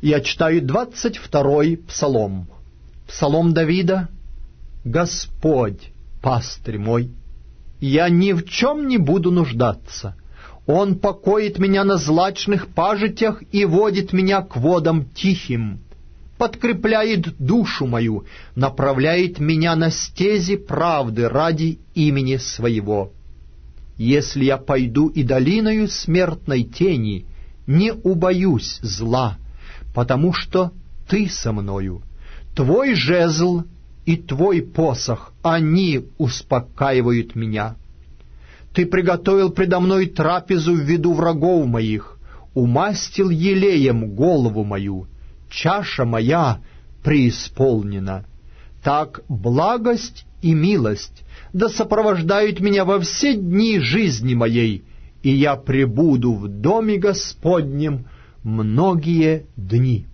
Я читаю 22-й псалом. Псалом Давида. «Господь, пастырь мой, я ни в чем не буду нуждаться. Он покоит меня на злачных пажитях и водит меня к водам тихим, подкрепляет душу мою, направляет меня на стези правды ради имени Своего. Если я пойду и долиною смертной тени, не убоюсь зла, потому что Ты со мною. Твой жезл и Твой посох, они успокаивают меня. Ты приготовил предо мной трапезу в виду врагов моих, умастил елеем голову мою, чаша моя преисполнена. Так благость и милость да сопровождают меня во все дни жизни моей, и я пребуду в доме Господнем многие дни».